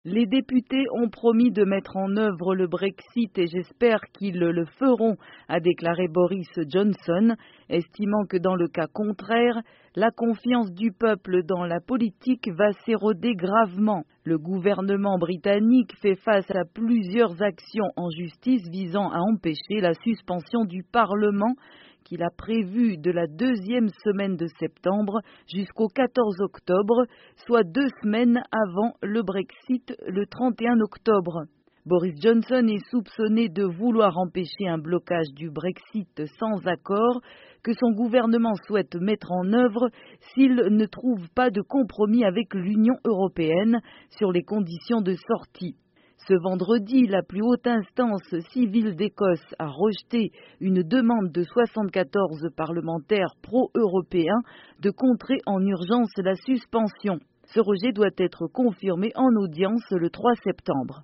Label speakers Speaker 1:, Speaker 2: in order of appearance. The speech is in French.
Speaker 1: Les députés ont promis de mettre en œuvre le Brexit et j'espère qu'ils le feront, a déclaré Boris Johnson, estimant que dans le cas contraire, la confiance du peuple dans la politique va s'éroder gravement. Le gouvernement britannique fait face à plusieurs actions en justice visant à empêcher la suspension du Parlement qu'il a prévu de la deuxième semaine de septembre jusqu'au 14 octobre, soit 2 semaines avant le Brexit le 31 octobre. Boris Johnson est soupçonné de vouloir empêcher un blocage du Brexit sans accord que son gouvernement souhaite mettre en œuvre s'il ne trouve pas de compromis avec l'Union européenne sur les conditions de sortie. Ce vendredi, la plus haute instance civile d'Écosse a rejeté une demande de 74 parlementaires pro-européens de contrer en urgence la suspension. Ce rejet doit être confirmé en audience le 3 septembre.